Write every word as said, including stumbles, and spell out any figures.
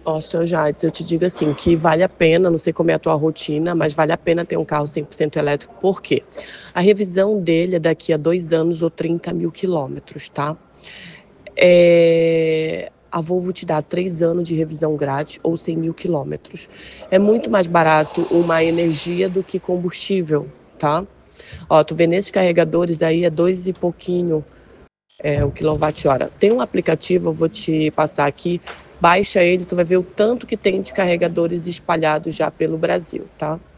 Ó, seu Jades, eu te digo assim, que vale a pena, não sei como é a tua rotina, mas vale a pena ter um carro cem por cento elétrico, por quê? A revisão dele é daqui a dois anos ou trinta mil quilômetros, tá? Eh, a Volvo te dá três anos de revisão grátis ou cem mil quilômetros. É muito mais barato uma energia do que combustível, tá? Ó, tu vê nesses carregadores aí é dois e pouquinho, é, o quilowatt-hora. Tem um aplicativo, eu vou te passar aqui, baixa ele, tu vai ver o tanto que tem de carregadores espalhados já pelo Brasil, tá?